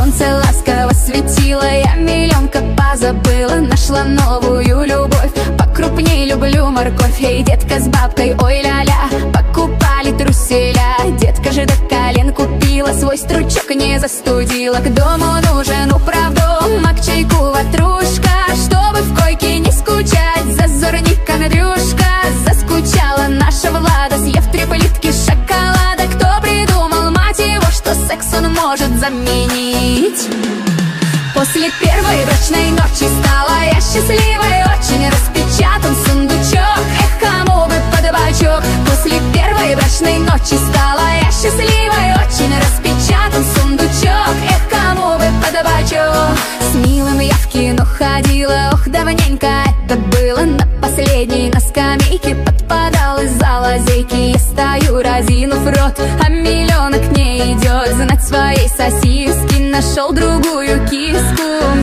солнце ласково светило, я миллионка позабыла, нашла новую любовь. Покрупней люблю морковь, и детка с бабкой, ой ля-ля, покупали труселя. Детка же до колен купила, свой стручок не застудила. К дому нужен управдом, а к чайку ватрушка, чтобы в койке не скучать. Зазорника Андрюшка, заскучала наша Влада, съев 3 плитки шоколада. Кто придумал, мать его, что секс он может заменить? После первой брачной ночи стала я счастливой очень, распечатан сундучок, эх, кому бы под бочок. После первой брачной ночи стала я счастливой очень, распечатан сундучок, эх, кому бы под бочок. С милым я в кино ходила, ох, давненько это было. На последней на скамейке подпадал из-за лазейки. Я стою, разинув рот, а миллиона к ней идет. Знать своей сосиски нашел другую кисть.